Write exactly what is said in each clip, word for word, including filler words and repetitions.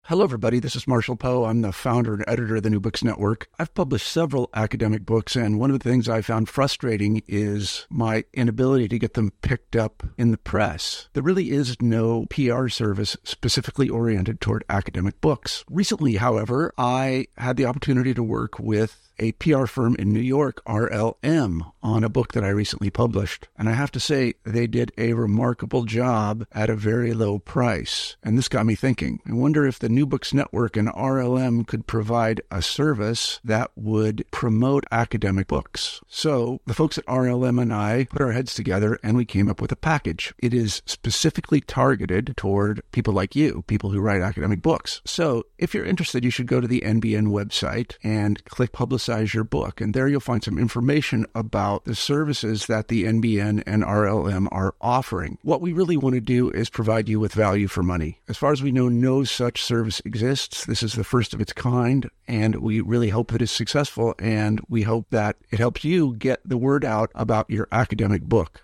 Hello, everybody. This is Marshall Poe. I'm the founder and editor of the New Books Network. I've published several academic books, and one of the things I found frustrating is my inability to get them picked up in the press. There really is no P R service specifically oriented toward academic books. Recently, however, I had the opportunity to work with a P R firm in New York, R L M, on a book that I recently published. And I have to say, they did a remarkable job at a very low price. And this got me thinking. I wonder if the New Books Network and R L M could provide a service that would promote academic books. So the folks at R L M and I put our heads together and we came up with a package. It is specifically targeted toward people like you, people who write academic books. So if you're interested, you should go to the N B N website and click Publicize your book. And there you'll find some information about the services that the N B N and R L M are offering. What we really want to do is provide you with value for money. As far as we know, no such service exists. This is the first of its kind, and we really hope that it's successful, and we hope that it helps you get the word out about your academic book.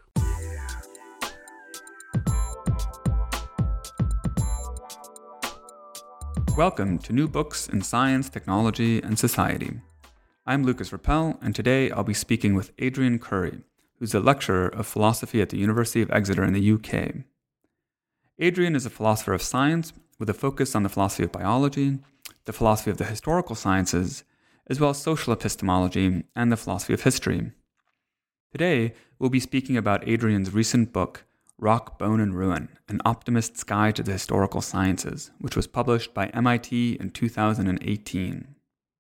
Welcome to New Books in Science, Technology, and Society. I'm Lucas Rappel, and today I'll be speaking with Adrian Curry, who's a lecturer of philosophy at the University of Exeter in the U K. Adrian is a philosopher of science with a focus on the philosophy of biology, the philosophy of the historical sciences, as well as social epistemology and the philosophy of history. Today, we'll be speaking about Adrian's recent book, Rock, Bone, and Ruin, An Optimist's Guide to the Historical Sciences, which was published by M I T in two thousand eighteen.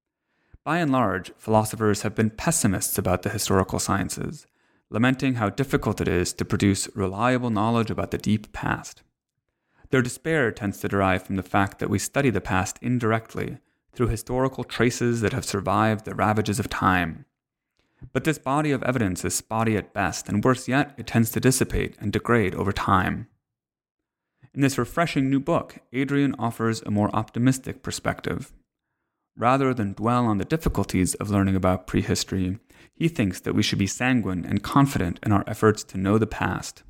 By and large, philosophers have been pessimists about the historical sciences, lamenting how difficult it is to produce reliable knowledge about the deep past. Their despair tends to derive from the fact that we study the past indirectly, through historical traces that have survived the ravages of time. But this body of evidence is spotty at best, and worse yet, it tends to dissipate and degrade over time. In this refreshing new book, Adrian offers a more optimistic perspective. Rather than dwell on the difficulties of learning about prehistory, he thinks that we should be sanguine and confident in our efforts to know the past.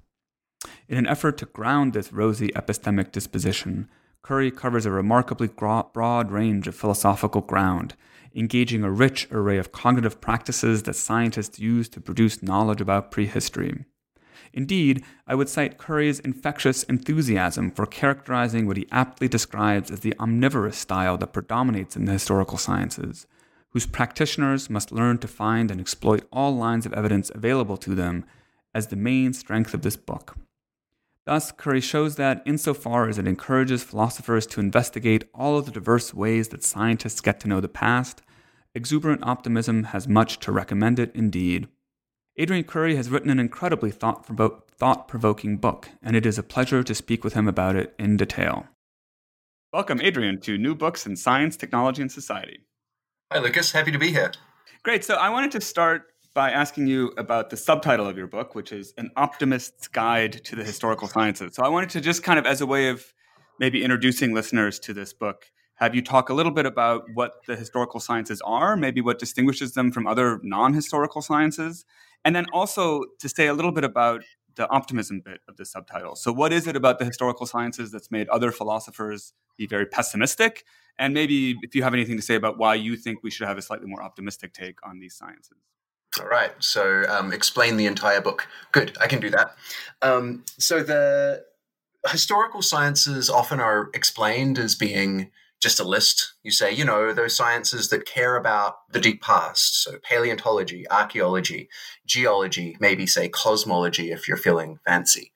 In an effort to ground this rosy epistemic disposition, Curry covers a remarkably broad range of philosophical ground, engaging a rich array of cognitive practices that scientists use to produce knowledge about prehistory. Indeed, I would cite Curry's infectious enthusiasm for characterizing what he aptly describes as the omnivorous style that predominates in the historical sciences, whose practitioners must learn to find and exploit all lines of evidence available to them as the main strength of this book. Thus, Curry shows that, insofar as it encourages philosophers to investigate all of the diverse ways that scientists get to know the past, exuberant optimism has much to recommend it indeed. Adrian Curry has written an incredibly thought-provo- thought-provoking book, and it is a pleasure to speak with him about it in detail. Welcome, Adrian, to New Books in Science, Technology, and Society. Hi, Lucas. Happy to be here. Great. So I wanted to start by asking you about the subtitle of your book, which is An Optimist's Guide to the Historical Sciences. So I wanted to just kind of, as a way of maybe introducing listeners to this book, have you talk a little bit about what the historical sciences are, maybe what distinguishes them from other non-historical sciences, and then also to say a little bit about the optimism bit of the subtitle. So what is it about the historical sciences that's made other philosophers be very pessimistic? And maybe if you have anything to say about why you think we should have a slightly more optimistic take on these sciences. All right. So um, explain the entire book. Good. I can do that. Um, so the historical sciences often are explained as being just a list. You say, you know, those sciences that care about the deep past. So paleontology, archaeology, geology, maybe say cosmology if you're feeling fancy.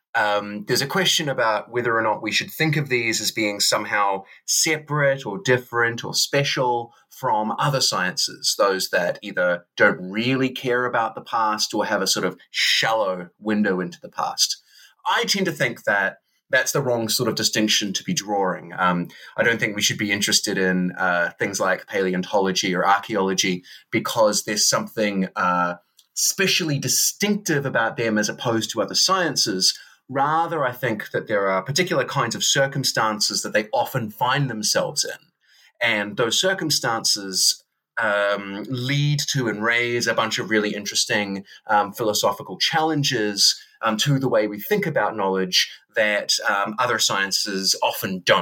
Um, there's a question about whether or not we should think of these as being somehow separate or different or special from other sciences, those that either don't really care about the past or have a sort of shallow window into the past. I tend to think that that's the wrong sort of distinction to be drawing. Um, I don't think we should be interested in uh, things like paleontology or archaeology because there's something uh, specially distinctive about them as opposed to other sciences. Rather, I think that there are particular kinds of circumstances that they often find themselves in. And those circumstances um, lead to and raise a bunch of really interesting um, philosophical challenges um, to the way we think about knowledge that um, other sciences often don't.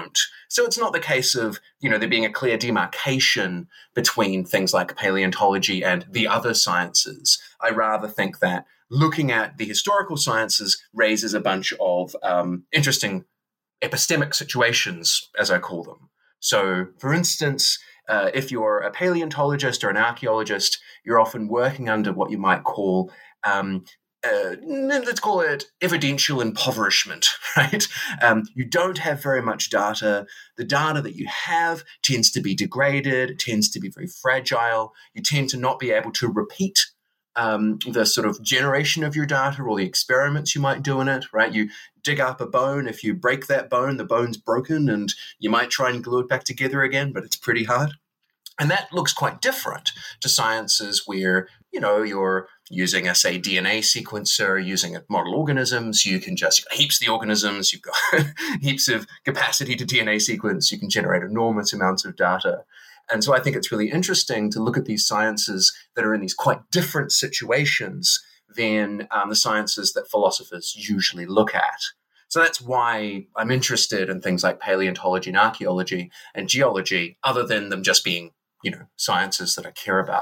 So it's not the case of, you know, there being a clear demarcation between things like paleontology and the other sciences. I rather think that looking at the historical sciences raises a bunch of um, interesting epistemic situations, as I call them. So, for instance, uh, if you're a paleontologist or an archaeologist, you're often working under what you might call um, Uh, let's call it evidential impoverishment, right? Um, you don't have very much data. The data that you have tends to be degraded, tends to be very fragile. You tend to not be able to repeat um, the sort of generation of your data or the experiments you might do in it, right? You dig up a bone. If you break that bone, the bone's broken, and you might try and glue it back together again, but it's pretty hard. And that looks quite different to sciences where, you know, you're using a, say, D N A sequencer, using a model organisms. You can just, you've got heaps of the organisms, you've got heaps of capacity to D N A sequence, you can generate enormous amounts of data. And so I think it's really interesting to look at these sciences that are in these quite different situations than um, the sciences that philosophers usually look at. So that's why I'm interested in things like paleontology and archaeology and geology, other than them just being, you know, sciences that I care about.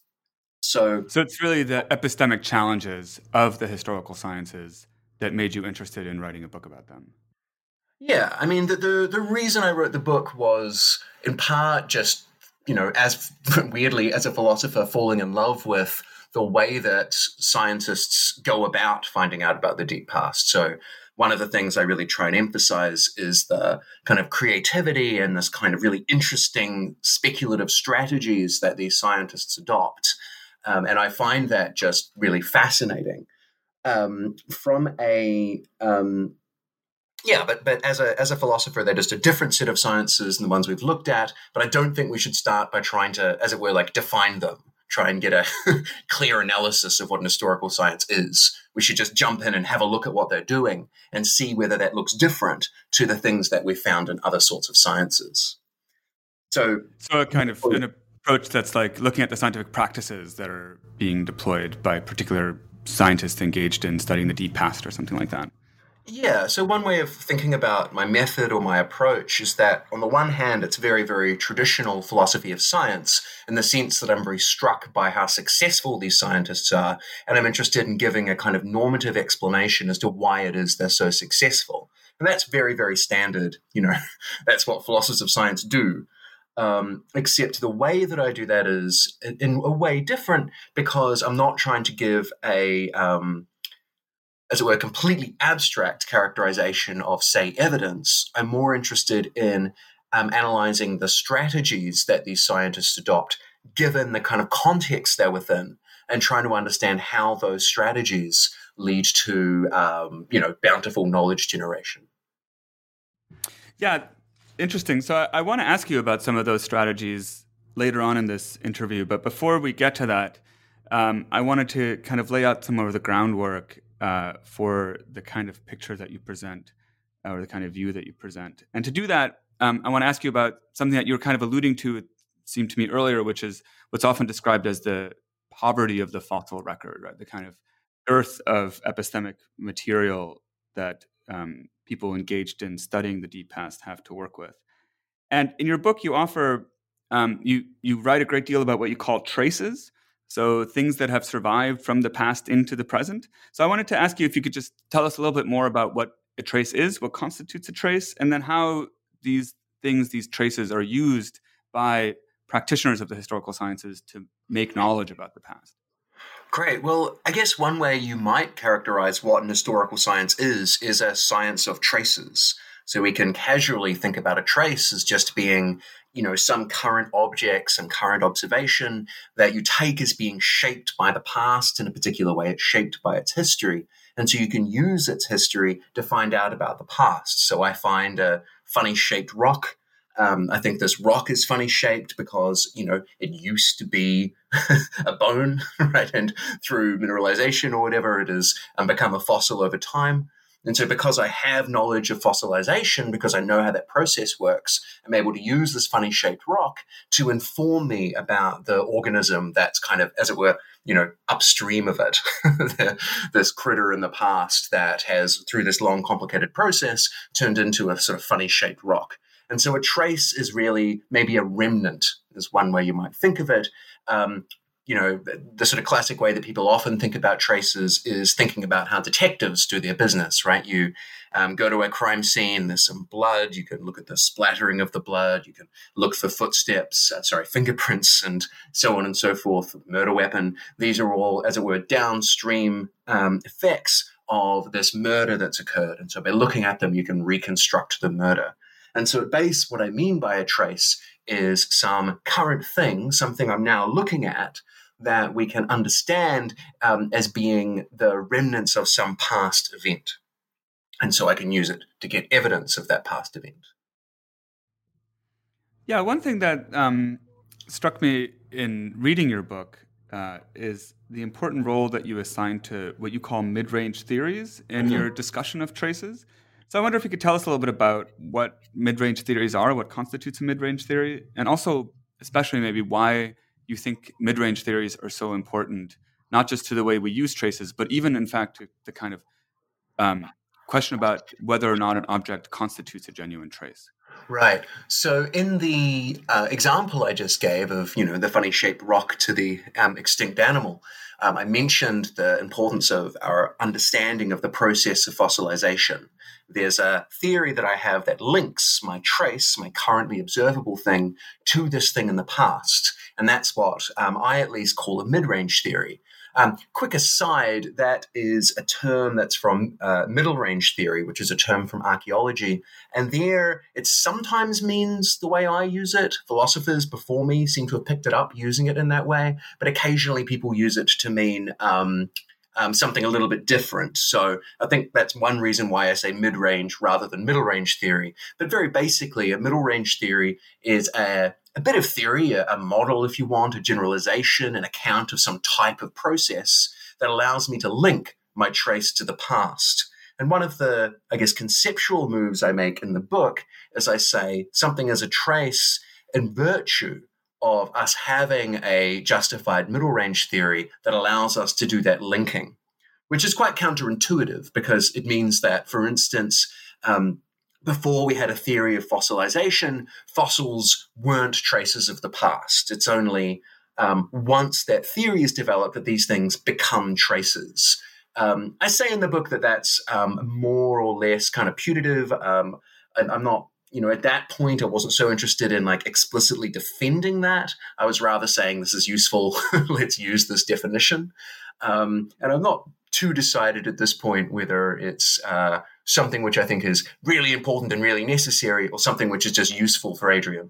So, so it's really the epistemic challenges of the historical sciences that made you interested in writing a book about them. Yeah, I mean, the, the, the reason I wrote the book was in part just, you know, as weirdly as a philosopher, falling in love with the way that scientists go about finding out about the deep past. So one of the things I really try and emphasize is the kind of creativity and this kind of really interesting speculative strategies that these scientists adopt. Um, and I find that just really fascinating. Um, from a um, yeah, but but as a as a philosopher, they're just a different set of sciences than the ones we've looked at. But I don't think we should start by trying to, as it were, like define them. Try and get a clear analysis of what an historical science is. We should just jump in and have a look at what they're doing and see whether that looks different to the things that we found in other sorts of sciences. So, so a kind of an approach that's like looking at the scientific practices that are being deployed by particular scientists engaged in studying the deep past or something like that. Yeah, so one way of thinking about my method or my approach is that on the one hand, it's very, very traditional philosophy of science in the sense that I'm very struck by how successful these scientists are, and I'm interested in giving a kind of normative explanation as to why it is they're so successful. And that's very, very standard, you know, that's what philosophers of science do. Um, except the way that I do that is in a way different because I'm not trying to give a... Um, as it were, completely abstract characterization of, say, evidence. I'm more interested in um, analyzing the strategies that these scientists adopt, given the kind of context they're within, and trying to understand how those strategies lead to, um, you know, bountiful knowledge generation. Yeah, interesting. So I, I want to ask you about some of those strategies later on in this interview. But before we get to that, um, I wanted to kind of lay out some of the groundwork Uh, for the kind of picture that you present uh, or the kind of view that you present. And to do that, um, I want to ask you about something that you were kind of alluding to, it seemed to me earlier, which is what's often described as the poverty of the fossil record, right? The kind of dearth of epistemic material that um, people engaged in studying the deep past have to work with. And in your book, you offer, um, you you write a great deal about what you call traces. So things that have survived from the past into the present. So I wanted to ask you if you could just tell us a little bit more about what a trace is, what constitutes a trace, and then how these things, these traces are used by practitioners of the historical sciences to make knowledge about the past. Great. Well, I guess one way you might characterize what an historical science is, is a science of traces. So we can casually think about a trace as just being, you know, some current object, some current observation that you take as being shaped by the past in a particular way. It's shaped by its history. And so you can use its history to find out about the past. So I find a funny shaped rock. Um, I think this rock is funny shaped because, you know, it used to be a bone, right? And through mineralization or whatever, it has um, become a fossil over time. And so because I have knowledge of fossilization, because I know how that process works, I'm able to use this funny-shaped rock to inform me about the organism that's kind of, as it were, you know, upstream of it, this critter in the past that has, through this long, complicated process, turned into a sort of funny-shaped rock. And so a trace is really maybe a remnant, is one way you might think of it. Um, you know, the, the sort of classic way that people often think about traces is thinking about how detectives do their business, right? You um, go to a crime scene, there's some blood, you can look at the splattering of the blood, you can look for footsteps, uh, sorry, fingerprints, and so on and so forth, murder weapon. These are all, as it were, downstream um, effects of this murder that's occurred. And so by looking at them, you can reconstruct the murder. And so at base, what I mean by a trace is some current thing, something I'm now looking at, that we can understand um, as being the remnants of some past event. And so I can use it to get evidence of that past event. Yeah, one thing that um, struck me in reading your book uh, is the important role that you assign to what you call mid-range theories in mm-hmm. your discussion of traces. So I wonder if you could tell us a little bit about what mid-range theories are, what constitutes a mid-range theory, and also especially maybe why you think mid-range theories are so important, not just to the way we use traces, but even, in fact, to the kind of um, question about whether or not an object constitutes a genuine trace. Right. So in the uh, example I just gave of, you know, the funny shaped rock to the um, extinct animal, um, I mentioned the importance of our understanding of the process of fossilization. There's a theory that I have that links my trace, my currently observable thing, to this thing in the past. And that's what um, I at least call a mid-range theory. Um, quick aside, that is a term that's from uh, middle range theory, which is a term from archaeology. And there, it sometimes means the way I use it. Philosophers before me seem to have picked it up using it in that way. But occasionally people use it to mean um, um, something a little bit different. So I think that's one reason why I say mid-range rather than middle range theory. But very basically, a middle range theory is a A bit of theory, a, a model, if you want, a generalization, an account of some type of process that allows me to link my trace to the past. And one of the, I guess, conceptual moves I make in the book is I say something as a trace in virtue of us having a justified middle range theory that allows us to do that linking, which is quite counterintuitive because it means that, for instance, um, before we had a theory of fossilization, fossils weren't traces of the past. It's only um, once that theory is developed that these things become traces. Um, I say in the book that that's um, more or less kind of putative. Um, and I'm not, you know, at that point, I wasn't so interested in like explicitly defending that. I was rather saying this is useful. Let's use this definition. Um, and I'm not too decided at this point whether it's uh, something which I think is really important and really necessary or something which is just useful for Adrian.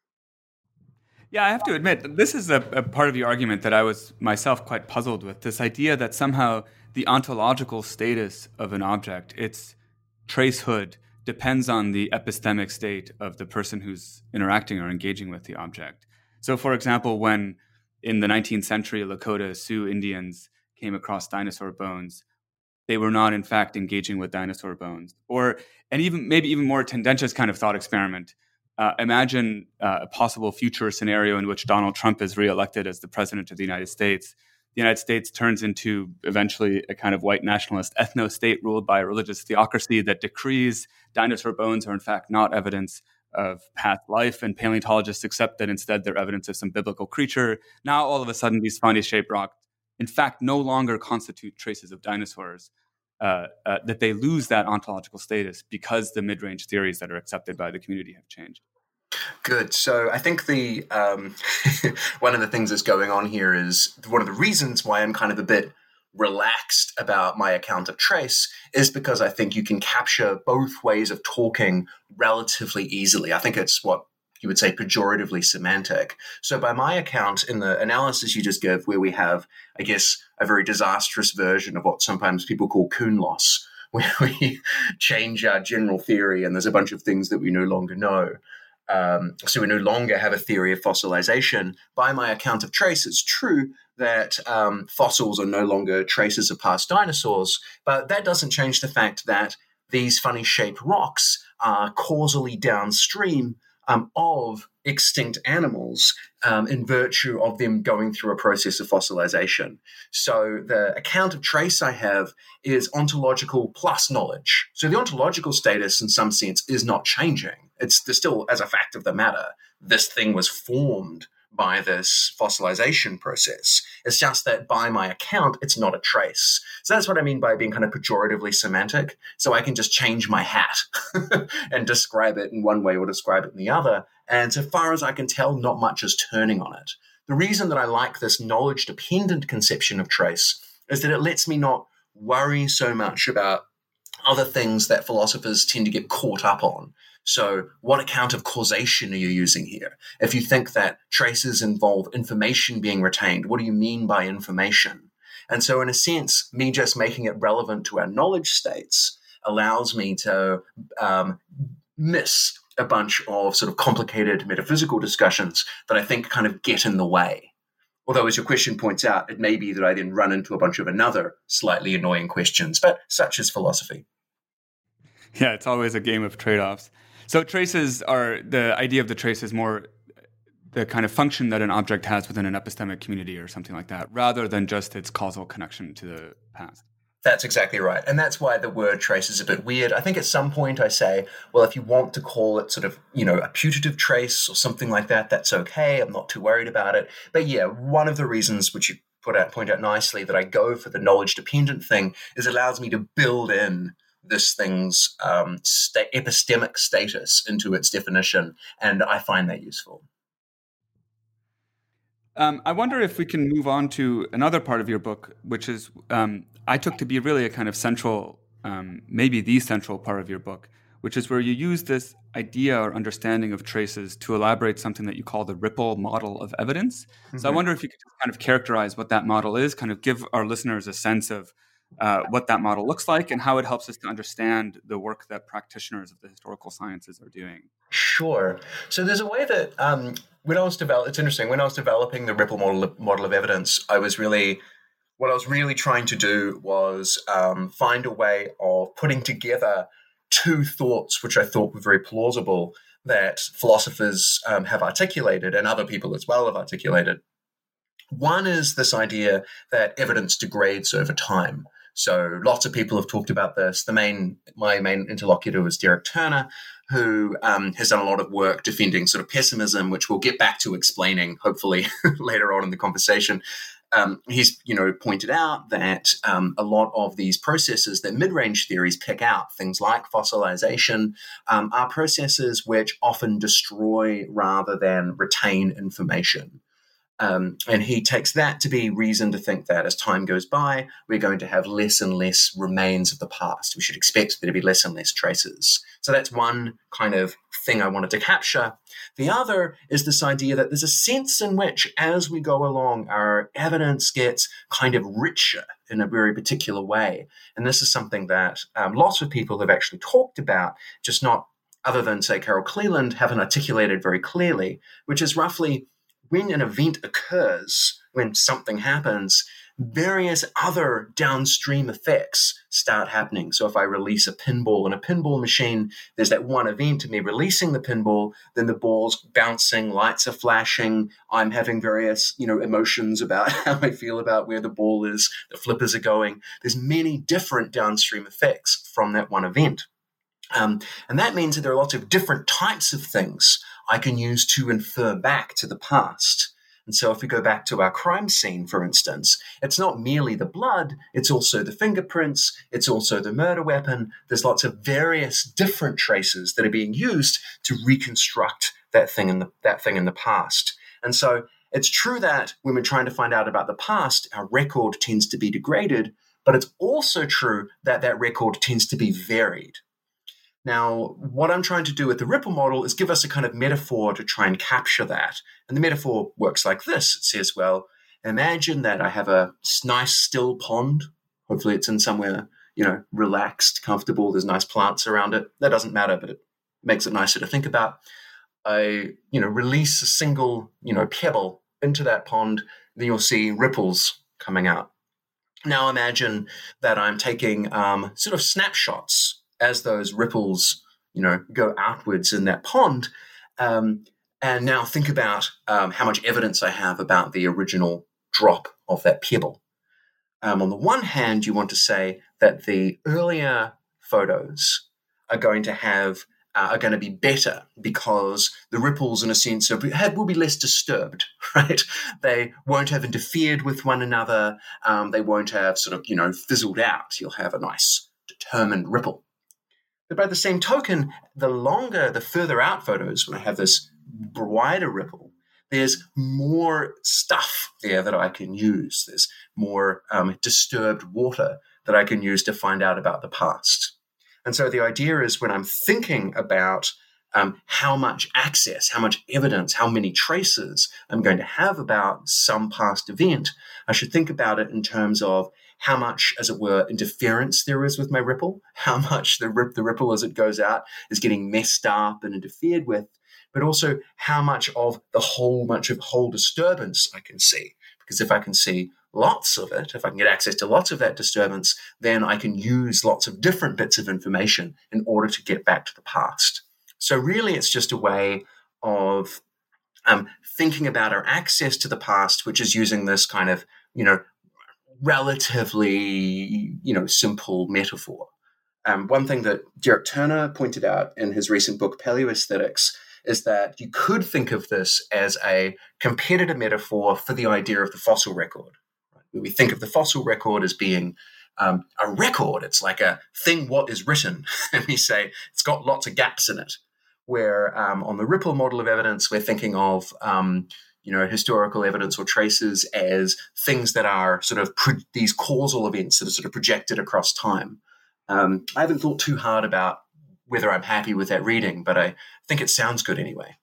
Yeah, I have to admit, this is a, a part of your argument that I was myself quite puzzled with, this idea that somehow the ontological status of an object, its tracehood, depends on the epistemic state of the person who's interacting or engaging with the object. So, for example, when in the nineteenth century Lakota Sioux Indians came across dinosaur bones, they were not, in fact, engaging with dinosaur bones. Or, and even maybe even more tendentious kind of thought experiment. Uh, imagine uh, a possible future scenario in which Donald Trump is reelected as the president of the United States. The United States turns into eventually a kind of white nationalist ethno-state ruled by a religious theocracy that decrees dinosaur bones are in fact not evidence of past life, and paleontologists accept that instead they're evidence of some biblical creature. Now, all of a sudden, these funny shaped rocks, in fact, no longer constitute traces of dinosaurs, uh, uh, that they lose that ontological status because the mid-range theories that are accepted by the community have changed. Good. So I think the um, one of the things that's going on here is one of the reasons why I'm kind of a bit relaxed about my account of trace is because I think you can capture both ways of talking relatively easily. I think it's what you would say pejoratively semantic. So by my account, in the analysis you just gave, where we have, I guess, a very disastrous version of what sometimes people call Kuhn loss, where we change our general theory and there's a bunch of things that we no longer know. Um, so we no longer have a theory of fossilization. By my account of trace, it's true that um, fossils are no longer traces of past dinosaurs, but that doesn't change the fact that these funny shaped rocks are causally downstream um, of extinct animals um, in virtue of them going through a process of fossilization. So the account of trace I have is ontological plus knowledge. So the ontological status, in some sense, is not changing. It's still, as a fact of the matter, this thing was formed by this fossilization process. It's just that by my account, it's not a trace. So that's what I mean by being kind of pejoratively semantic. So I can just change my hat and describe it in one way or describe it in the other. And so far as I can tell, not much is turning on it. The reason that I like this knowledge-dependent conception of trace is that it lets me not worry so much about other things that philosophers tend to get caught up on. So what account of causation are you using here? If you think that traces involve information being retained, what do you mean by information? And so in a sense, me just making it relevant to our knowledge states allows me to um, miss a bunch of sort of complicated metaphysical discussions that I think kind of get in the way. Although, as your question points out, it may be that I then run into a bunch of another slightly annoying questions, but such is philosophy. Yeah, it's always a game of trade-offs. So traces are, the idea of the trace is more the kind of function that an object has within an epistemic community or something like that, rather than just its causal connection to the past. That's exactly right. And that's why the word trace is a bit weird. I think at some point I say, well, if you want to call it sort of, you know, a putative trace or something like that, that's okay. I'm not too worried about it. But yeah, one of the reasons which you put out, point out nicely that I go for the knowledge-dependent thing is it allows me to build in this thing's um, sta- epistemic status into its definition, and I find that useful. Um, I wonder if we can move on to another part of your book, which is um, I took to be really a kind of central, um, maybe the central part of your book, which is where you use this idea or understanding of traces to elaborate something that you call the ripple model of evidence. Mm-hmm. So I wonder if you could just kind of characterize what that model is, kind of give our listeners a sense of Uh, what that model looks like and how it helps us to understand the work that practitioners of the historical sciences are doing. Sure. So there's a way that um, when I was developing, it's interesting, when I was developing the Ripple model of, model of evidence, I was really, what I was really trying to do was um, find a way of putting together two thoughts, which I thought were very plausible, that philosophers um, have articulated and other people as well have articulated. One is this idea that evidence degrades over time. So lots of people have talked about this. The main, my main interlocutor was Derek Turner, who um, has done a lot of work defending sort of pessimism, which we'll get back to explaining hopefully later on in the conversation. Um, he's, you know, pointed out that um, a lot of these processes that mid-range theories pick out, things like fossilization, um, are processes which often destroy rather than retain information. Um, and he takes that to be reason to think that as time goes by, we're going to have less and less remains of the past. We should expect there to be less and less traces. So that's one kind of thing I wanted to capture. The other is this idea that there's a sense in which, as we go along, our evidence gets kind of richer in a very particular way. And this is something that um, lots of people have actually talked about, just not, other than, say, Carol Cleland, haven't articulated very clearly, which is roughly when an event occurs, when something happens, various other downstream effects start happening. So if I release a pinball in a pinball machine, there's that one event of me releasing the pinball, then the ball's bouncing, lights are flashing, I'm having various, you know, emotions about how I feel about where the ball is, the flippers are going. There's many different downstream effects from that one event. Um, and that means that there are lots of different types of things I can use to infer back to the past. And so if we go back to our crime scene, for instance, it's not merely the blood, it's also the fingerprints, it's also the murder weapon. There's lots of various different traces that are being used to reconstruct that thing in the, that thing in the past. And so it's true that when we're trying to find out about the past, our record tends to be degraded, but it's also true that that record tends to be varied. Now, what I'm trying to do with the Ripple model is give us a kind of metaphor to try and capture that. And the metaphor works like this. It says, well, imagine that I have a nice still pond. Hopefully it's in somewhere, you know, relaxed, comfortable. There's nice plants around it. That doesn't matter, but it makes it nicer to think about. I, you know, release a single, you know, pebble into that pond. Then you'll see ripples coming out. Now imagine that I'm taking um, sort of snapshots as those ripples, you know, go outwards in that pond. Um, and now think about um, how much evidence I have about the original drop of that pebble. Um, on the one hand, you want to say that the earlier photos are going to have uh, are going to be better because the ripples, in a sense, are, have, will be less disturbed, right? They won't have interfered with one another. Um, they won't have sort of, you know, fizzled out. You'll have a nice determined ripple. But by the same token, the longer, the further out photos, when I have this wider ripple, there's more stuff there that I can use. There's more um, disturbed water that I can use to find out about the past. And so the idea is when I'm thinking about um, how much access, how much evidence, how many traces I'm going to have about some past event, I should think about it in terms of how much, as it were, interference there is with my ripple, how much the, rip, the ripple as it goes out is getting messed up and interfered with, but also how much of the whole, much of whole disturbance I can see. Because if I can see lots of it, if I can get access to lots of that disturbance, then I can use lots of different bits of information in order to get back to the past. So really, it's just a way of um, thinking about our access to the past, which is using this kind of, you know, relatively, you know, simple metaphor. Um, one thing that Derek Turner pointed out in his recent book, Paleoaesthetics, is that you could think of this as a competitor metaphor for the idea of the fossil record. Right? We think of the fossil record as being um, a record. It's like a thing what is written. And we say it's got lots of gaps in it. Where um, on the Ripple model of evidence, we're thinking of um, you know, historical evidence or traces as things that are sort of pro- these causal events that are sort of projected across time. Um, I haven't thought too hard about whether I'm happy with that reading, but I think it sounds good anyway.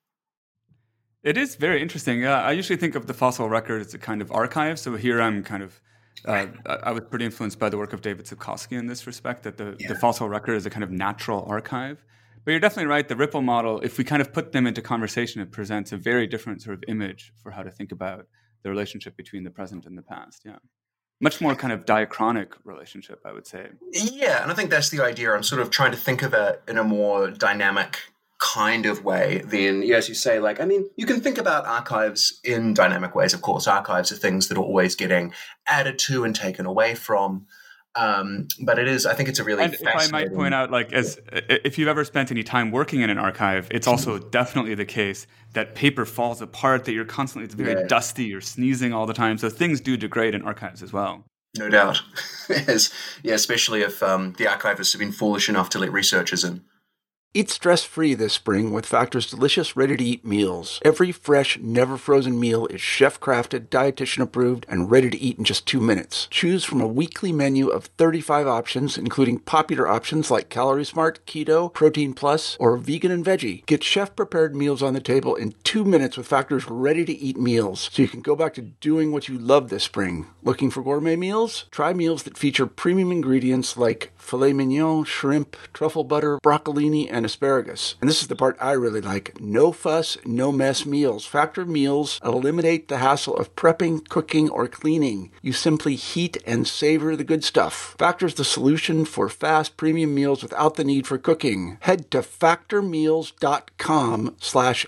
It is very interesting. Uh, I usually think of the fossil record as a kind of archive. So here I'm kind of, uh, I was pretty influenced by the work of David Zukoski in this respect, that the, yeah. the fossil record is a kind of natural archive. But you're definitely right. The Ripple model, if we kind of put them into conversation, it presents a very different sort of image for how to think about the relationship between the present and the past. Yeah. Much more kind of diachronic relationship, I would say. Yeah, and I think that's the idea. I'm sort of trying to think of it in a more dynamic kind of way than, as you say, like, I mean, you can think about archives in dynamic ways, of course. Archives are things that are always getting added to and taken away from. Um, but it is, I think it's a really and fascinating... if I might point out, like, as if you've ever spent any time working in an archive, it's also definitely the case that paper falls apart, that you're constantly, it's very yeah. dusty, you're sneezing all the time. So things do degrade in archives as well. No doubt. Yes. Yeah, especially if um, the archivists have been foolish enough to let researchers in. Eat stress-free this spring with Factor's delicious, ready-to-eat meals. Every fresh, never-frozen meal is chef-crafted, dietitian-approved, and ready to eat in just two minutes. Choose from a weekly menu of thirty-five options, including popular options like Calorie Smart, Keto, Protein Plus, or Vegan and Veggie. Get chef-prepared meals on the table in two minutes with Factor's ready-to-eat meals, so you can go back to doing what you love this spring. Looking for gourmet meals? Try meals that feature premium ingredients like filet mignon, shrimp, truffle butter, broccolini, and asparagus. And this is the part I really like. No fuss, no mess meals. Factor meals eliminate the hassle of prepping, cooking, or cleaning. You simply heat and savor the good stuff. Factor's the solution for fast premium meals without the need for cooking. Head to factormeals.com slash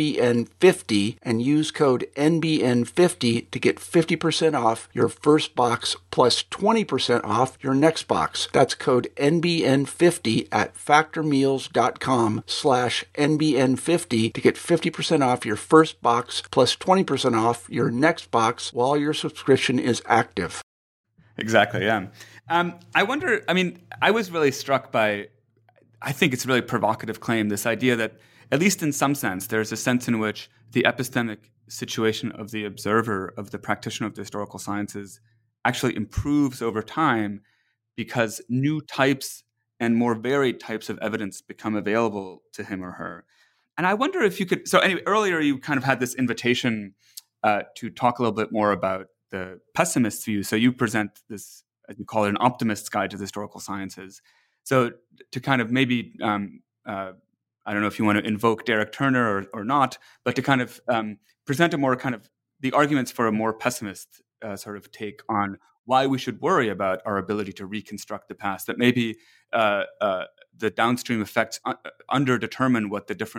NBN50 and use code N B N fifty to get fifty percent off your first box plus twenty percent off your next box. That's code N B N fifty at factormeals.com slash N B N fifty to get fifty percent off your first box plus twenty percent off your next box while your subscription is active. Exactly, yeah. Um, I wonder, I mean, I was really struck by, I think it's a really provocative claim, this idea that, at least in some sense, there's a sense in which the epistemic situation of the observer, of the practitioner of the historical sciences, actually improves over time because new types and more varied types of evidence become available to him or her. And I wonder if you could, so anyway, earlier you kind of had this invitation uh, to talk a little bit more about the pessimist view. So you present this, as you call it, an optimist's guide to the historical sciences. So to kind of maybe, um, uh, I don't know if you want to invoke Derek Turner or, or not, but to kind of um, present a more kind of, the arguments for a more pessimist uh, sort of take on why we should worry about our ability to reconstruct the past, that maybe uh, uh, the downstream effects un- underdetermine what the different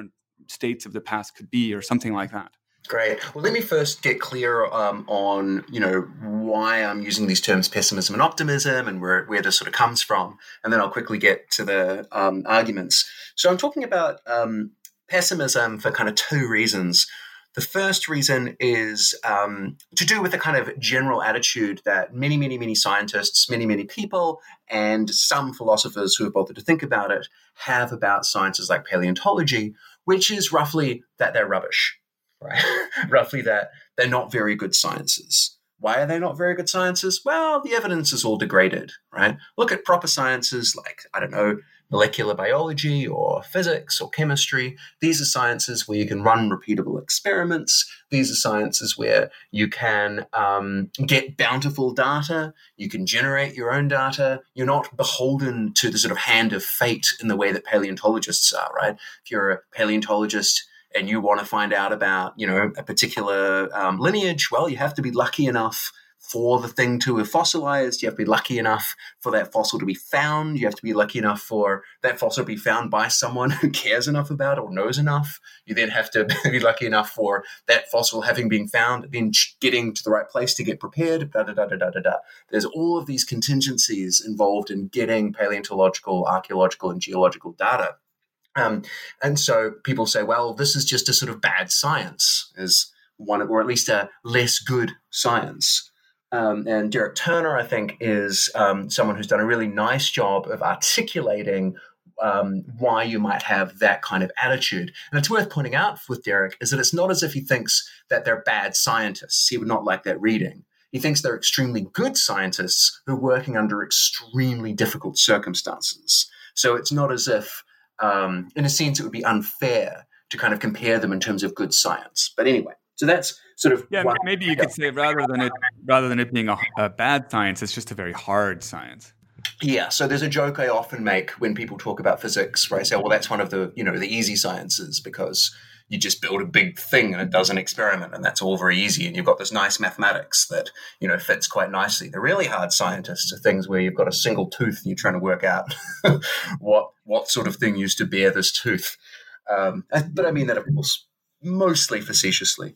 states of the past could be, or something like that. Great. Well, let me first get clear um, on, you know, why I'm using these terms pessimism and optimism and where, where this sort of comes from. And then I'll quickly get to the um, arguments. So I'm talking about um, pessimism for kind of two reasons. The first reason is um, to do with the kind of general attitude that many, many, many scientists, many, many people, and some philosophers who have bothered to think about it have about sciences like paleontology, which is roughly that they're rubbish. Right? Roughly that they're not very good sciences. Why are they not very good sciences? Well, the evidence is all degraded, right? Look at proper sciences like, I don't know, molecular biology or physics or chemistry. These are sciences where you can run repeatable experiments. These are sciences where you can um, get bountiful data. You can generate your own data. You're not beholden to the sort of hand of fate in the way that paleontologists are, right? If you're a paleontologist and you want to find out about, you know, a particular um, lineage, well, you have to be lucky enough for the thing to have fossilized. You have to be lucky enough for that fossil to be found. You have to be lucky enough for that fossil to be found by someone who cares enough about it or knows enough. You then have to be lucky enough for that fossil having been found, then getting to the right place to get prepared, da, da, da, da, da, da, da. There's all of these contingencies involved in getting paleontological, archaeological, and geological data. Um, and so people say, well, this is just a sort of bad science, is one, or at least a less good science. Um, and Derek Turner, I think, is um, someone who's done a really nice job of articulating um, why you might have that kind of attitude. And it's worth pointing out with Derek is that it's not as if he thinks that they're bad scientists. He would not like that reading. He thinks they're extremely good scientists who are working under extremely difficult circumstances. So it's not as if Um, in a sense, it would be unfair to kind of compare them in terms of good science. But anyway, so that's sort of yeah. Maybe you could say rather than it rather than it being a, a bad science, it's just a very hard science. Yeah. So there's a joke I often make when people talk about physics, where I say, well, that's one of the you know the easy sciences because you just build a big thing and it does an experiment, and that's all very easy. And you've got this nice mathematics that, you know, fits quite nicely. The really hard scientists are things where you've got a single tooth and you're trying to work out what what sort of thing used to bear this tooth. Um, but I mean that, of course, mostly facetiously.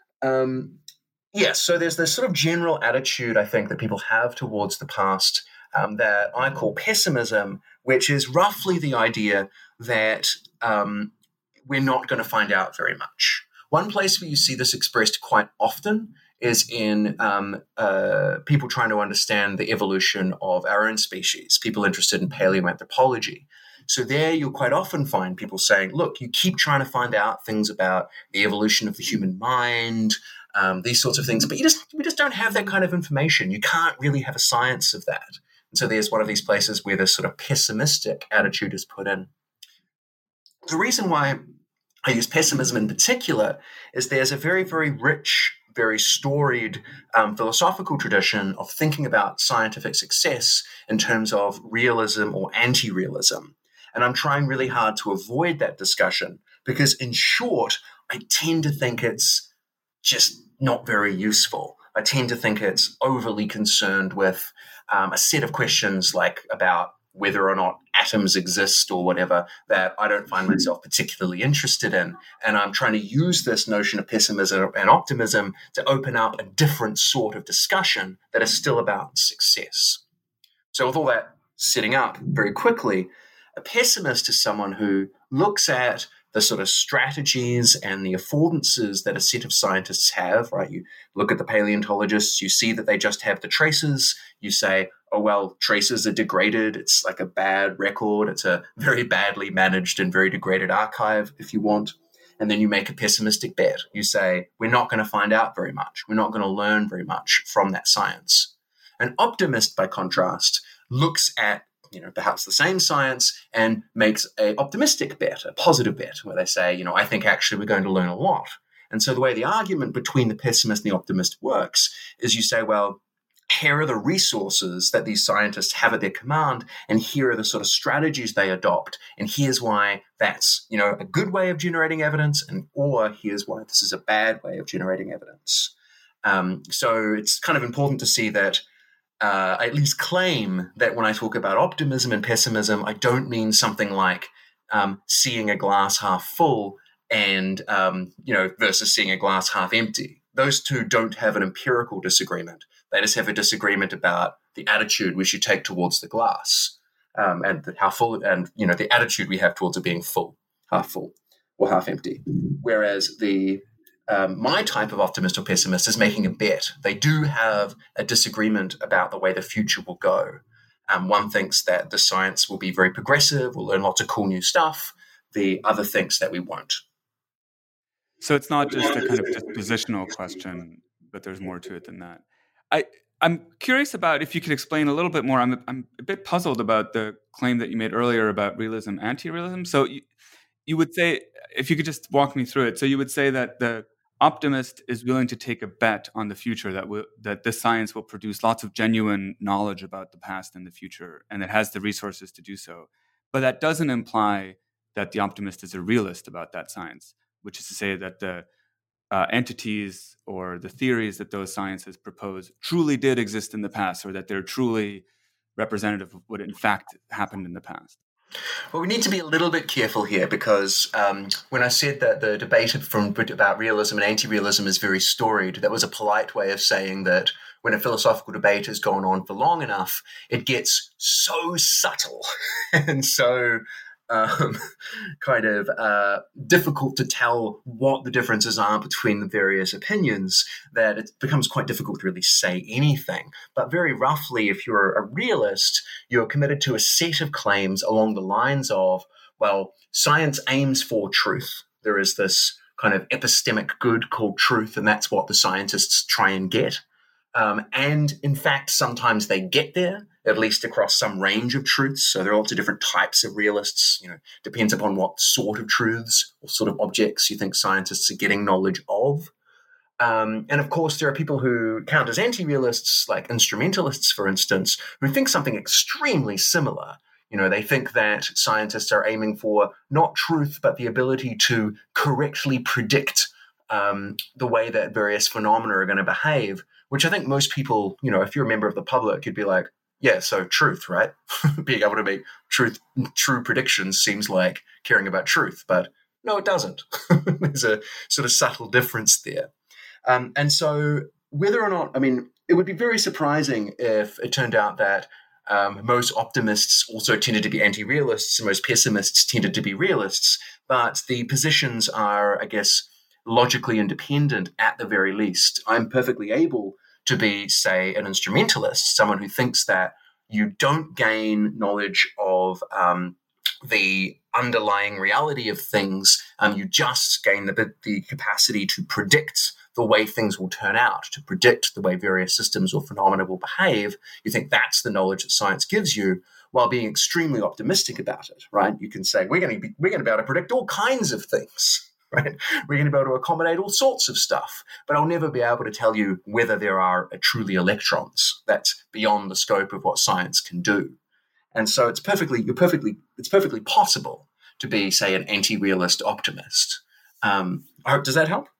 Um, yes, yeah, so there's this sort of general attitude, I think, that people have towards the past um, that I call pessimism, which is roughly the idea that um, we're not going to find out very much. One place where you see this expressed quite often is in um, uh, people trying to understand the evolution of our own species, people interested in paleoanthropology. So there you'll quite often find people saying, look, you keep trying to find out things about the evolution of the human mind, um, these sorts of things, but you just we just don't have that kind of information. You can't really have a science of that. And so there's one of these places where this sort of pessimistic attitude is put in. The reason why I use pessimism in particular is there's a very, very rich, very storied um, philosophical tradition of thinking about scientific success in terms of realism or anti-realism. And I'm trying really hard to avoid that discussion because, in short, I tend to think it's just not very useful. I tend to think it's overly concerned with um, a set of questions like about whether or not atoms exist or whatever that I don't find myself particularly interested in. And I'm trying to use this notion of pessimism and optimism to open up a different sort of discussion that is still about success. So with all that setting up very quickly, a pessimist is someone who looks at the sort of strategies and the affordances that a set of scientists have, right? You look at the paleontologists, you see that they just have the traces. You say, oh, well, traces are degraded. It's like a bad record. It's a very badly managed and very degraded archive, if you want. And then you make a pessimistic bet. You say, we're not going to find out very much. We're not going to learn very much from that science. An optimist, by contrast, looks at you know, perhaps the same science and makes a optimistic bet, a positive bet, where they say, you know, I think actually we're going to learn a lot. And so the way the argument between the pessimist and the optimist works is you say, well, here are the resources that these scientists have at their command, and here are the sort of strategies they adopt, and here's why that's, you know, a good way of generating evidence, and or here's why this is a bad way of generating evidence. Um, so it's kind of important to see that Uh, I at least claim that when I talk about optimism and pessimism, I don't mean something like um, seeing a glass half full and um, you know, versus seeing a glass half empty. Those two don't have an empirical disagreement. They just have a disagreement about the attitude we should take towards the glass, um, and the, how full, and you know, the attitude we have towards it being full, half full, or half empty. Whereas the um, my type of optimist or pessimist is making a bet. They do have a disagreement about the way the future will go. Um, one thinks that the science will be very progressive, we'll learn lots of cool new stuff. The other thinks that we won't. So it's not just a kind of dispositional question, but there's more to it than that. I, I'm curious about if you could explain a little bit more. I'm, I'm a bit puzzled about the claim that you made earlier about realism, anti-realism. So you, you would say, if you could just walk me through it. So you would say that the optimist is willing to take a bet on the future that will, that this science will produce lots of genuine knowledge about the past and the future, and it has the resources to do so. But that doesn't imply that the optimist is a realist about that science, which is to say that the uh, entities or the theories that those sciences propose truly did exist in the past, or that they're truly representative of what in fact happened in the past. Well, we need to be a little bit careful here because um, when I said that the debate from about realism and anti-realism is very storied, that was a polite way of saying that when a philosophical debate has gone on for long enough, it gets so subtle and so um, kind of uh, difficult to tell what the differences are between the various opinions that it becomes quite difficult to really say anything. But very roughly, if you're a realist, you're committed to a set of claims along the lines of, well, science aims for truth. There is this kind of epistemic good called truth, and that's what the scientists try and get. Um, and in fact, sometimes they get there, at least across some range of truths. So there are lots of different types of realists. You know, depends upon what sort of truths or sort of objects you think scientists are getting knowledge of. Um, and of course, there are people who count as anti-realists, like instrumentalists, for instance, who think something extremely similar. You know, they think that scientists are aiming for not truth, but the ability to correctly predict um, the way that various phenomena are going to behave, which I think most people, you know, if you're a member of the public, you'd be like, yeah, so truth, right? Being able to make truth, true predictions seems like caring about truth, but no, it doesn't. There's a sort of subtle difference there. Um, and so whether or not, I mean, it would be very surprising if it turned out that um, most optimists also tended to be anti-realists and most pessimists tended to be realists, but the positions are, I guess, logically independent at the very least. I'm perfectly able to be, say, an instrumentalist, someone who thinks that you don't gain knowledge of um, the underlying reality of things, um, you just gain the, the capacity to predict the way things will turn out, to predict the way various systems or phenomena will behave. You think that's the knowledge that science gives you, while being extremely optimistic about it, right? You can say, we're going to be, we're going to be able to predict all kinds of things. Right? We're going to be able to accommodate all sorts of stuff, but I'll never be able to tell you whether there are truly electrons. That's beyond the scope of what science can do. And so it's perfectly, you're perfectly, it's perfectly possible to be, say, an anti-realist optimist. Um, does that help?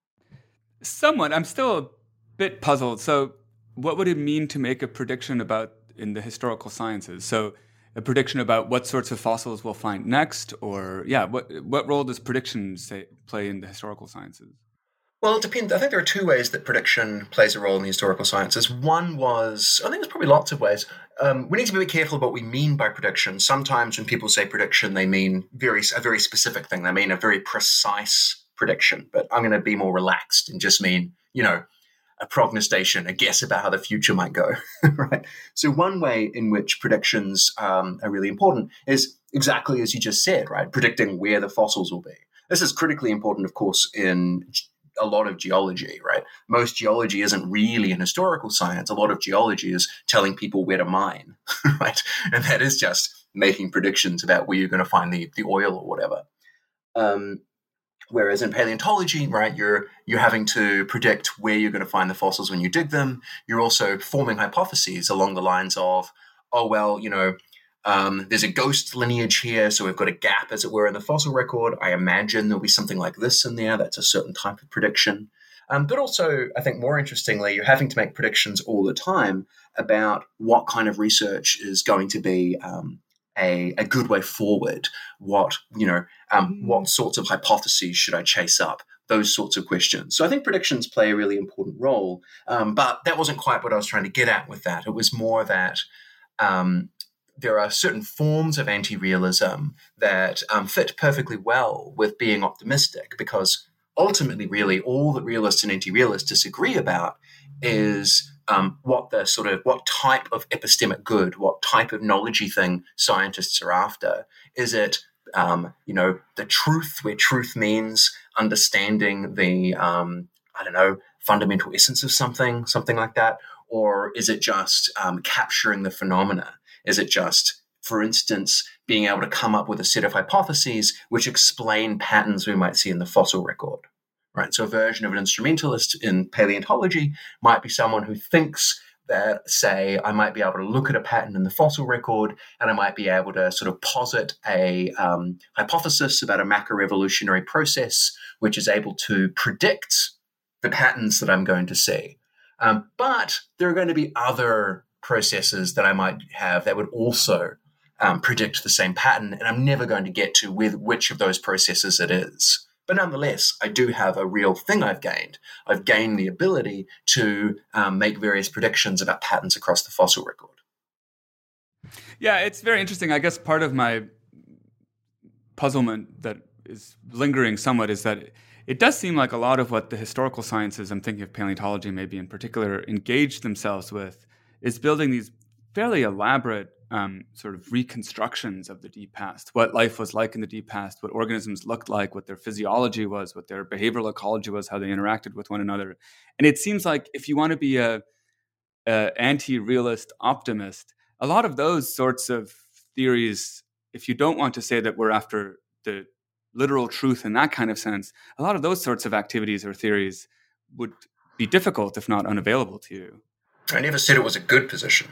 Somewhat. I'm still a bit puzzled. So what would it mean to make a prediction about in the historical sciences? So a prediction about what sorts of fossils we'll find next, or yeah, what what role does prediction say, play in the historical sciences? Well, it depends. I think there are two ways that prediction plays a role in the historical sciences. One was, I think there's probably lots of ways. Um, we need to be very careful about what we mean by prediction. Sometimes when people say prediction, they mean very a very specific thing. They mean a very precise prediction. But I'm going to be more relaxed and just mean, you know, a prognostication, a guess about how the future might go, right? So one way in which predictions um, are really important is exactly as you just said, right? Predicting where the fossils will be. This is critically important, of course, in a lot of geology, right? Most geology isn't really an historical science. A lot of geology is telling people where to mine, right? And that is just making predictions about where you're going to find the, the oil or whatever. Um, Whereas in paleontology, right, you're you're having to predict where you're going to find the fossils when you dig them. You're also forming hypotheses along the lines of, oh, well, you know, um, there's a ghost lineage here, so we've got a gap, as it were, in the fossil record. I imagine there'll be something like this in there. That's a certain type of prediction. Um, but also, I think more interestingly, you're having to make predictions all the time about what kind of research is going to be um, a, a good way forward? What, you know, um, what sorts of hypotheses should I chase up? Those sorts of questions. So I think predictions play a really important role, um, but that wasn't quite what I was trying to get at with that. It was more that um, there are certain forms of anti-realism that um, fit perfectly well with being optimistic, because ultimately, really, all that realists and anti-realists disagree about is um, what the sort of what type of epistemic good, what type of knowledge-y thing scientists are after. Is it um, you know the truth, where truth means understanding the um, I don't know fundamental essence of something, something like that, or is it just um, capturing the phenomena? Is it just, for instance, being able to come up with a set of hypotheses which explain patterns we might see in the fossil record, right? So a version of an instrumentalist in paleontology might be someone who thinks that, say, I might be able to look at a pattern in the fossil record and I might be able to sort of posit a um, hypothesis about a macroevolutionary process which is able to predict the patterns that I'm going to see. Um, but there are going to be other processes that I might have that would also um, predict the same pattern, and I'm never going to get to with which of those processes it is. But nonetheless, I do have a real thing I've gained. I've gained the ability to um, make various predictions about patterns across the fossil record. Yeah, it's very interesting. I guess part of my puzzlement that is lingering somewhat is that it does seem like a lot of what the historical sciences, I'm thinking of paleontology maybe in particular, engage themselves with is building these fairly elaborate um, sort of reconstructions of the deep past, what life was like in the deep past, what organisms looked like, what their physiology was, what their behavioral ecology was, how they interacted with one another. And it seems like if you want to be a, a anti-realist optimist, a lot of those sorts of theories, if you don't want to say that we're after the literal truth in that kind of sense, a lot of those sorts of activities or theories would be difficult, if not unavailable to you. I never said it was a good position.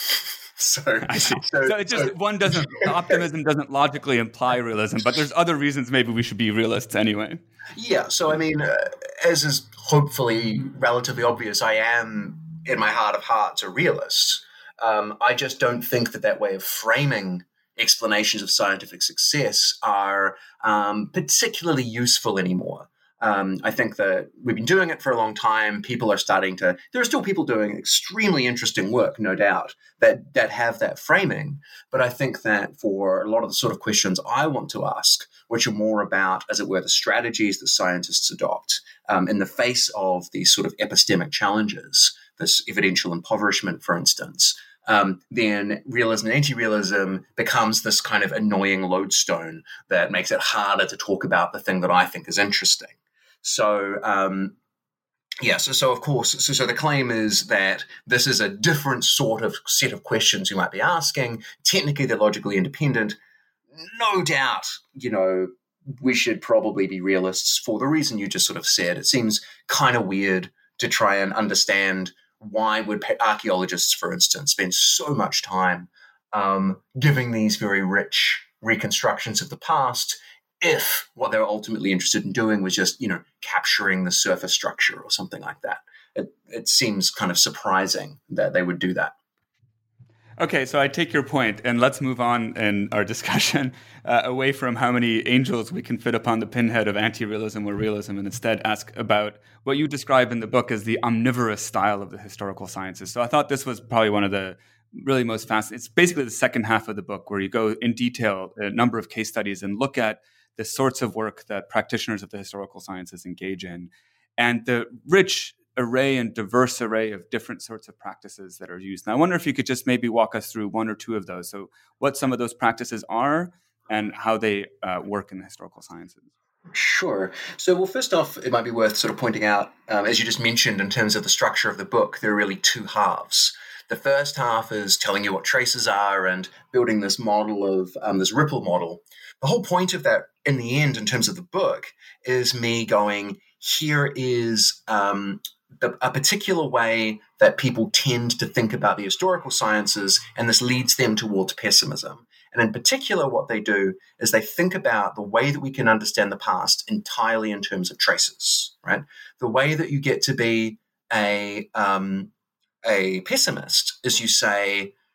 So I see. So, so it just so, one doesn't optimism doesn't logically imply realism, but there's other reasons maybe we should be realists anyway. Yeah. So I mean, uh, as is hopefully relatively obvious, I am in my heart of hearts a realist. Um, I just don't think that that way of framing explanations of scientific success are um, particularly useful anymore. Um, I think that we've been doing it for a long time. People are starting to, there are still people doing extremely interesting work, no doubt, that, that have that framing. But I think that for a lot of the sort of questions I want to ask, which are more about, as it were, the strategies that scientists adopt um, in the face of these sort of epistemic challenges, this evidential impoverishment, for instance, Um, then realism and anti-realism becomes this kind of annoying lodestone that makes it harder to talk about the thing that I think is interesting. So, um, yeah, so, so of course, so, so the claim is that this is a different sort of set of questions you might be asking. Technically, they're logically independent. No doubt, you know, we should probably be realists for the reason you just sort of said. It seems kind of weird to try and understand why would archaeologists, for instance, spend so much time um, giving these very rich reconstructions of the past if what they were ultimately interested in doing was just, you know, capturing the surface structure or something like that. It, it seems kind of surprising that they would do that. Okay, so I take your point, and let's move on in our discussion uh, away from how many angels we can fit upon the pinhead of anti-realism or realism, and instead ask about what you describe in the book as the omnivorous style of the historical sciences. So I thought this was probably one of the really most fascinating. It's basically the second half of the book where you go in detail, a number of case studies, and look at the sorts of work that practitioners of the historical sciences engage in, and the rich array and diverse array of different sorts of practices that are used. And I wonder if you could just maybe walk us through one or two of those. So what some of those practices are and how they uh, work in the historical sciences. Sure. So, well, first off, it might be worth sort of pointing out, um, as you just mentioned, in terms of the structure of the book, there are really two halves. The first half is telling you what traces are and building this model of um, this ripple model. The whole point of that, in the end, in terms of the book, is me going, here is um, the, a particular way that people tend to think about the historical sciences, and this leads them towards pessimism. And in particular, what they do is they think about the way that we can understand the past entirely in terms of traces, right? The way that you get to be a um, a pessimist is you say,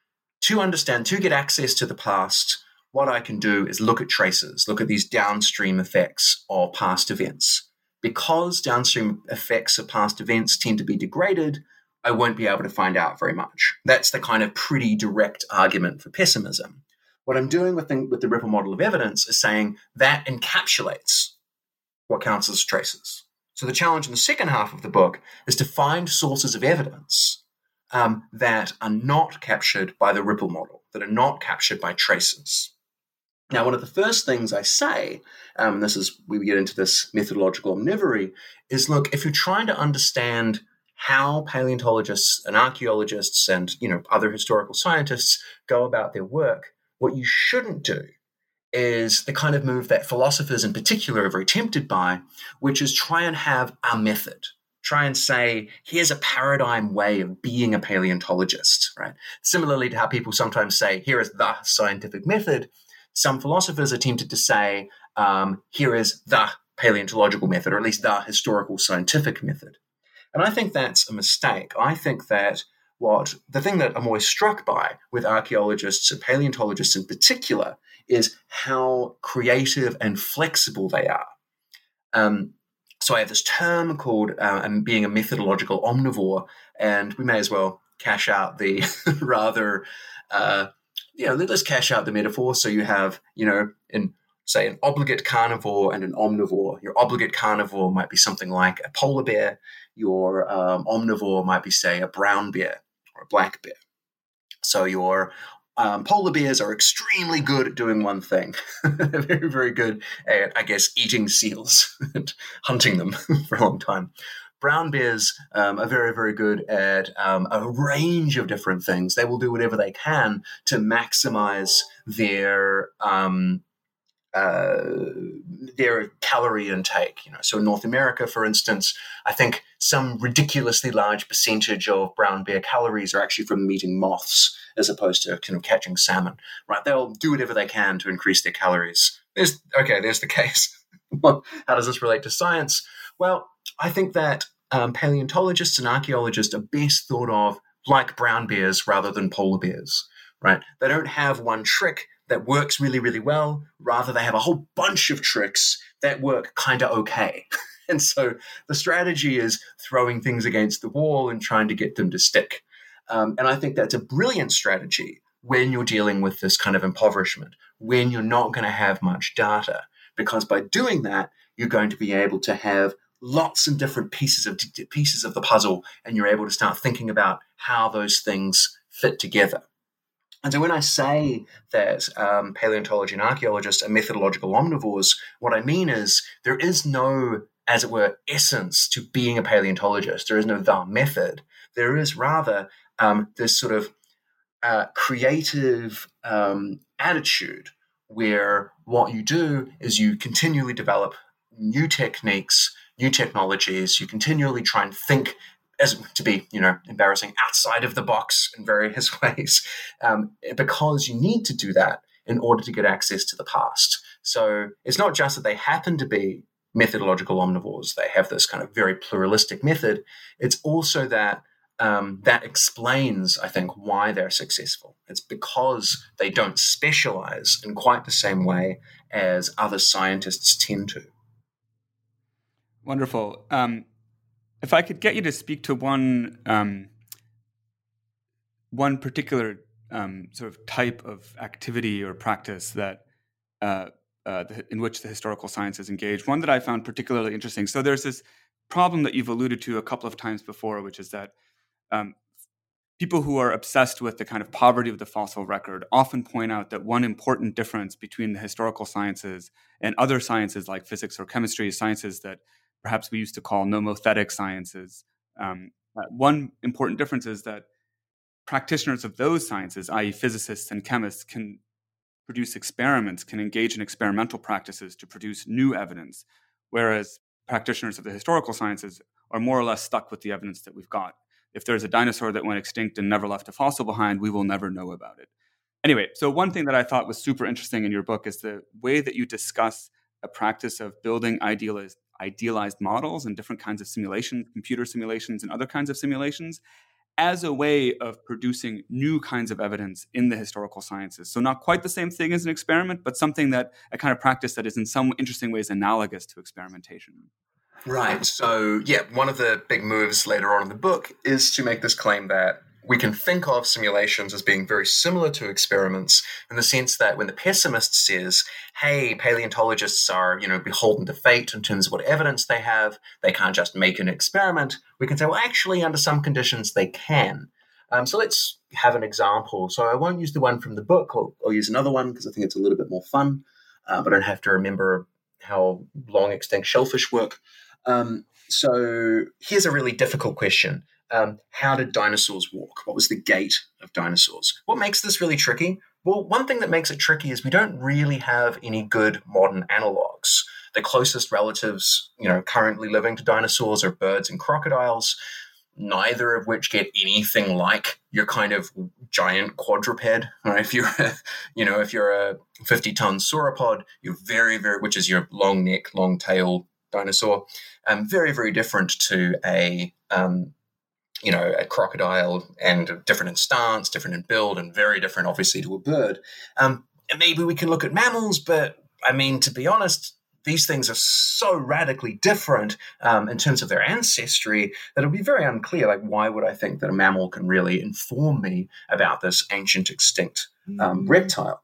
to understand, to get access to the past, what I can do is look at traces, look at these downstream effects of past events. Because downstream effects of past events tend to be degraded, I won't be able to find out very much. That's the kind of pretty direct argument for pessimism. What I'm doing with the, with the Ripple model of evidence is saying that encapsulates what counts as traces. So the challenge in the second half of the book is to find sources of evidence um, that are not captured by the Ripple model, that are not captured by traces. Now, one of the first things I say, um, and this is where we get into this methodological omnivory, is look, if you're trying to understand how paleontologists and archaeologists and you know other historical scientists go about their work, what you shouldn't do is the kind of move that philosophers in particular are very tempted by, which is try and have a method. Try and say, here's a paradigm way of being a paleontologist, right? Similarly to how people sometimes say, here is the scientific method, some philosophers are tempted to say, um, here is the paleontological method, or at least the historical scientific method. And I think that's a mistake. I think that what the thing that I'm always struck by with archaeologists and paleontologists in particular is how creative and flexible they are. Um, so I have this term called uh, being a methodological omnivore, and we may as well cash out the rather, uh, you know, let's cash out the metaphor. So you have, you know, in say an obligate carnivore and an omnivore. Your obligate carnivore might be something like a polar bear. Your um, omnivore might be, say, a brown bear or a black bear. So your um, polar bears are extremely good at doing one thing. They're very, very good at, I guess, eating seals and hunting them for a long time. Brown bears um, are very, very good at um, a range of different things. They will do whatever they can to maximize their um, Uh, their calorie intake. You know, so in North America, for instance, I think some ridiculously large percentage of brown bear calories are actually from eating moths as opposed to kind of catching salmon. Right? They'll do whatever they can to increase their calories. There's okay. There's the case. How does this relate to science? Well, I think that um, paleontologists and archaeologists are best thought of like brown bears rather than polar bears. Right? They don't have one trick that works really, really well. Rather, they have a whole bunch of tricks that work kind of okay. And so the strategy is throwing things against the wall and trying to get them to stick. Um, and I think that's a brilliant strategy when you're dealing with this kind of impoverishment, when you're not going to have much data, because by doing that, you're going to be able to have lots of different pieces of pieces of the puzzle, and you're able to start thinking about how those things fit together. And so when I say that um, paleontology and archaeologists are methodological omnivores, what I mean is there is no, as it were, essence to being a paleontologist. There is no the method. There is rather um, this sort of uh, creative um, attitude where what you do is you continually develop new techniques, new technologies. You continually try and think as to be, you know, embarrassing, outside of the box in various ways, um, because you need to do that in order to get access to the past. So it's not just that they happen to be methodological omnivores. They have this kind of very pluralistic method. It's also that um, that explains, I think, why they're successful. It's because they don't specialize in quite the same way as other scientists tend to. Wonderful. Um, If I could get you to speak to one um, one particular um, sort of type of activity or practice that uh, uh, the, in which the historical sciences engage, one that I found particularly interesting. So there's this problem that you've alluded to a couple of times before, which is that um, people who are obsessed with the kind of poverty of the fossil record often point out that one important difference between the historical sciences and other sciences like physics or chemistry, sciences that perhaps we used to call nomothetic sciences. Um, one important difference is that practitioners of those sciences, that is physicists and chemists, can produce experiments, can engage in experimental practices to produce new evidence, whereas practitioners of the historical sciences are more or less stuck with the evidence that we've got. If there's a dinosaur that went extinct and never left a fossil behind, we will never know about it. Anyway, so one thing that I thought was super interesting in your book is the way that you discuss a practice of building idealized idealized models and different kinds of simulations, computer simulations and other kinds of simulations, as a way of producing new kinds of evidence in the historical sciences. So not quite the same thing as an experiment, but something that, a kind of practice that is in some interesting ways analogous to experimentation. Right. So, yeah, one of the big moves later on in the book is to make this claim that we can think of simulations as being very similar to experiments in the sense that when the pessimist says, hey, paleontologists are, you know, beholden to fate in terms of what evidence they have, they can't just make an experiment, we can say, well, actually, under some conditions, they can. Um, so let's have an example. So I won't use the one from the book. I'll, I'll use another one because I think it's a little bit more fun. Uh, but I don't have to remember how long extinct shellfish work. Um, so here's a really difficult question. Um, how did dinosaurs walk? What was the gait of dinosaurs? What makes this really tricky? Well, one thing that makes it tricky is we don't really have any good modern analogs. The closest relatives, you know, currently living to dinosaurs are birds and crocodiles, neither of which get anything like your kind of giant quadruped. Right? If you're, a, you know, if you're a fifty-ton sauropod, you're very, very, which is your long neck, long tail dinosaur, um, very, very different to a um, you know, a crocodile, and different in stance, different in build, and very different, obviously, to a bird. Um, and maybe we can look at mammals, but, I mean, to be honest, these things are so radically different um, in terms of their ancestry that it'll be very unclear, like, why would I think that a mammal can really inform me about this ancient extinct um, mm. reptile?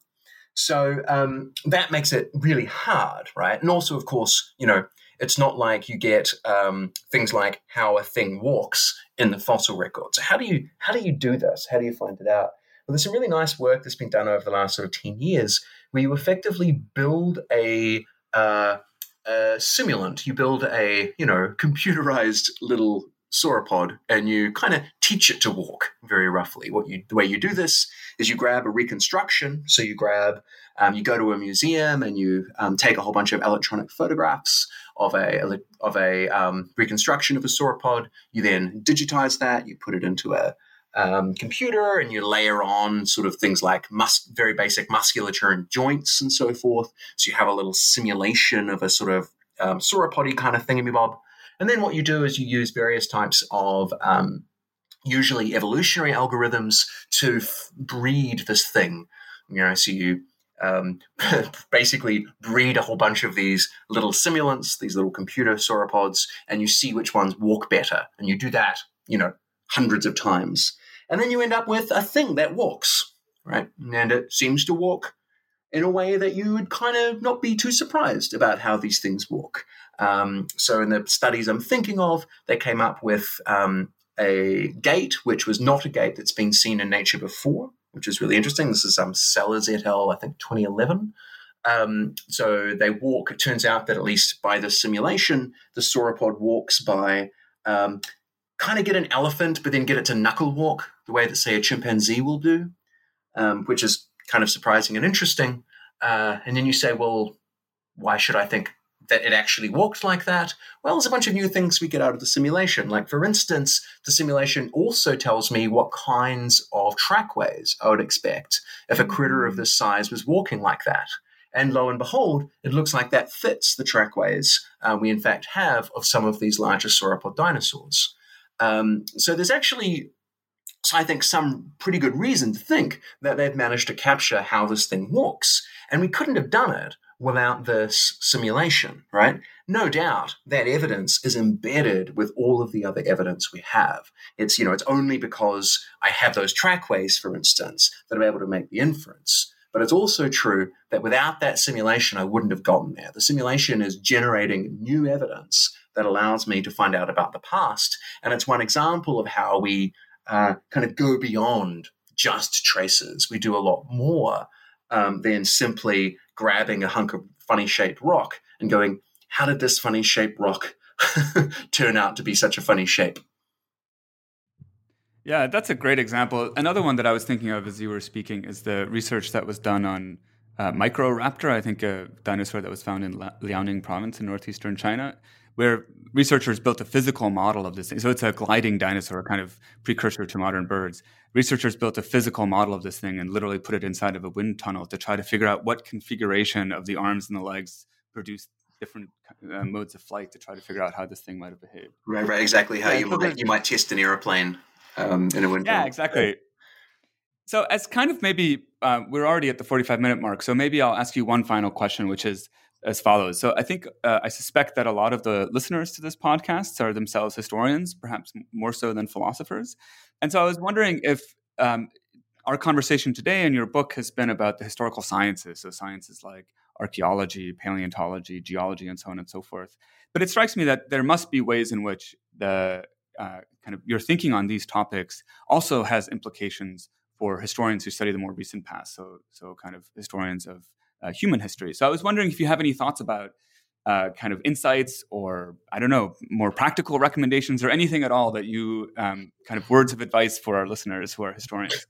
So um, that makes it really hard, right? And also, of course, you know, it's not like you get um, things like how a thing walks in the fossil record. So how do you how do you do this? How do you find it out? Well, there's some really nice work that's been done over the last sort of ten years where you effectively build a, uh, a simulant. You build a, you know, computerized little sauropod and you kind of teach it to walk very roughly. What you the way you do this is you grab a reconstruction. So you grab, um, you go to a museum and you um, take a whole bunch of electronic photographs of a of a um, reconstruction of a sauropod. You then digitize that, you put it into a um, computer, and you layer on sort of things like mus- very basic musculature and joints and so forth. So you have a little simulation of a sort of um, sauropod-y kind of thingamabob. And then what you do is you use various types of um, usually evolutionary algorithms to f- breed this thing. You know, so you Um, basically breed a whole bunch of these little simulants, these little computer sauropods, and you see which ones walk better. And you do that, you know, hundreds of times. And then you end up with a thing that walks, right? And it seems to walk in a way that you would kind of not be too surprised about how these things walk. Um, so in the studies I'm thinking of, they came up with um, a gait, which was not a gait that's been seen in nature before, which is really interesting. This is um, Sellers et al., I think, twenty eleven. Um, so they walk. It turns out that at least by the simulation, the sauropod walks by um, kind of get an elephant, but then get it to knuckle walk the way that, say, a chimpanzee will do, um, which is kind of surprising and interesting. Uh, and then you say, well, why should I think that it actually walked like that? Well, there's a bunch of new things we get out of the simulation. Like, for instance, the simulation also tells me what kinds of trackways I would expect if a critter of this size was walking like that. And lo and behold, it looks like that fits the trackways uh, we in fact have of some of these larger sauropod dinosaurs. Um, so there's actually, so I think, some pretty good reason to think that they've managed to capture how this thing walks. And we couldn't have done it without this simulation, right? No doubt that evidence is embedded with all of the other evidence we have. It's, you know, it's only because I have those trackways, for instance, that I'm able to make the inference. But it's also true that without that simulation, I wouldn't have gotten there. The simulation is generating new evidence that allows me to find out about the past. And it's one example of how we uh, kind of go beyond just traces. We do a lot more um, than simply grabbing a hunk of funny-shaped rock and going, how did this funny-shaped rock turn out to be such a funny shape? Yeah, that's a great example. Another one that I was thinking of as you were speaking is the research that was done on uh, Microraptor, I think a dinosaur that was found in Liaoning province in northeastern China, where researchers built a physical model of this thing. So it's a gliding dinosaur, kind of precursor to modern birds. Researchers built a physical model of this thing and literally put it inside of a wind tunnel to try to figure out what configuration of the arms and the legs produced different uh, modes of flight, to try to figure out how this thing might have behaved. Right, right, exactly how yeah, you so might you might test an airplane Um, in a win. Yeah, exactly. So as kind of maybe uh, we're already at the forty-five minute mark, so maybe I'll ask you one final question, which is as follows. So I think uh, I suspect that a lot of the listeners to this podcast are themselves historians, perhaps more so than philosophers. And so I was wondering if um, our conversation today and your book has been about the historical sciences, so sciences like archaeology, paleontology, geology, and so on and so forth. But it strikes me that there must be ways in which the uh, kind of your thinking on these topics also has implications for historians who study the more recent past, so so kind of historians of uh, human history. So I was wondering if you have any thoughts about uh, kind of insights or, I don't know, more practical recommendations or anything at all that you, um, kind of words of advice for our listeners who are historians.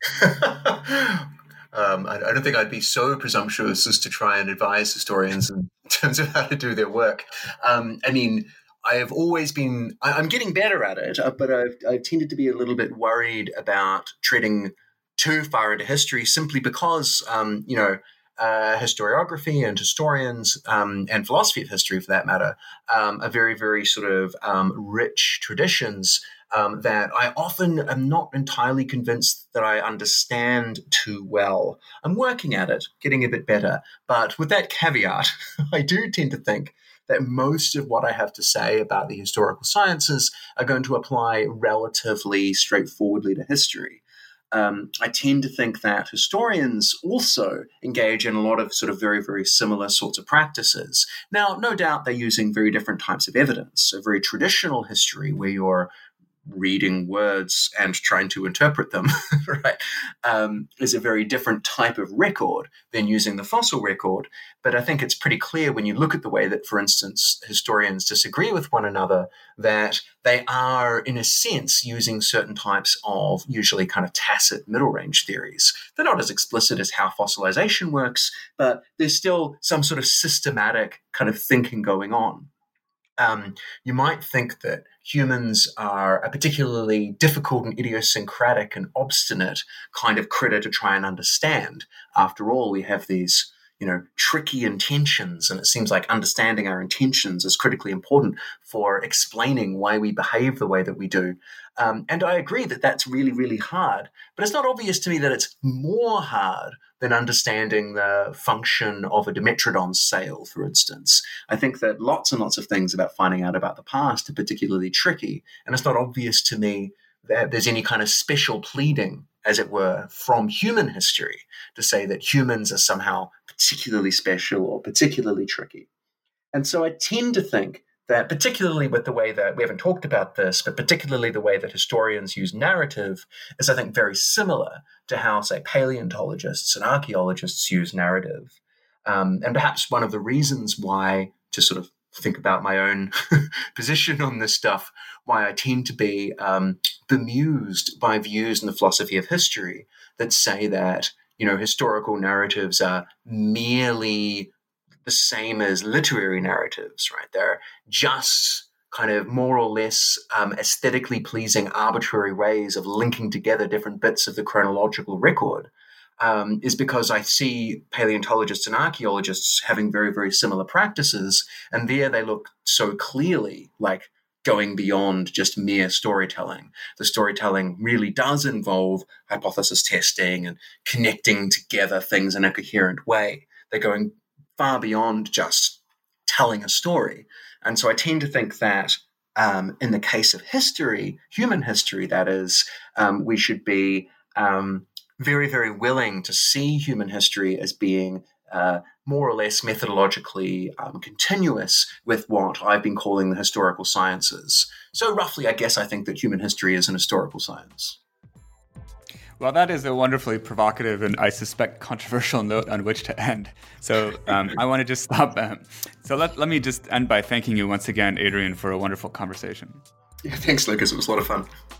Um, I, I don't think I'd be so presumptuous as to try and advise historians in terms of how to do their work. Um, I mean, I have always been, I, I'm getting better at it, uh, but I've, I've tended to be a little bit worried about treading too far into history simply because, um, you know, uh, historiography and historians um, and philosophy of history, for that matter, um, are very, very sort of um, rich traditions um, that I often am not entirely convinced that I understand too well. I'm working at it, getting a bit better. But with that caveat, I do tend to think that most of what I have to say about the historical sciences are going to apply relatively straightforwardly to history. Um, I tend to think that historians also engage in a lot of sort of very, very similar sorts of practices. Now, no doubt they're using very different types of evidence. A very traditional history where you're reading words and trying to interpret them, right, um, is a very different type of record than using the fossil record. But I think it's pretty clear when you look at the way that, for instance, historians disagree with one another, that they are, in a sense, using certain types of usually kind of tacit middle-range theories. They're not as explicit as how fossilization works, but there's still some sort of systematic kind of thinking going on. Um, you might think that humans are a particularly difficult and idiosyncratic and obstinate kind of critter to try and understand. After all, we have these, you know, tricky intentions, and it seems like understanding our intentions is critically important for explaining why we behave the way that we do. Um, and I agree that that's really, really hard, but it's not obvious to me that it's more hard than understanding the function of a Dimetrodon sail, for instance. I think that lots and lots of things about finding out about the past are particularly tricky, and it's not obvious to me that there's any kind of special pleading, as it were, from human history to say that humans are somehow particularly special or particularly tricky. And so I tend to think that particularly with the way that, we haven't talked about this, but particularly the way that historians use narrative is, I think, very similar to how, say, paleontologists and archaeologists use narrative. Um, and perhaps one of the reasons why, to sort of think about my own position on this stuff, why I tend to be um, bemused by views in the philosophy of history that say that, you know, historical narratives are merely the same as literary narratives, right? They're just kind of more or less um, aesthetically pleasing arbitrary ways of linking together different bits of the chronological record, um, is because I see paleontologists and archaeologists having very, very similar practices, and there they look so clearly like going beyond just mere storytelling. The storytelling really does involve hypothesis testing and connecting together things in a coherent way. They're going far beyond just telling a story. And so I tend to think that um, in the case of history, human history, that is, um, we should be um, very, very willing to see human history as being uh, more or less methodologically um, continuous with what I've been calling the historical sciences. So roughly, I guess I think that human history is an historical science. Well, that is a wonderfully provocative and, I suspect, controversial note on which to end. So um, I want to just stop. Um, so let, let me just end by thanking you once again, Adrian, for a wonderful conversation. Yeah, thanks, Lucas. It was a lot of fun.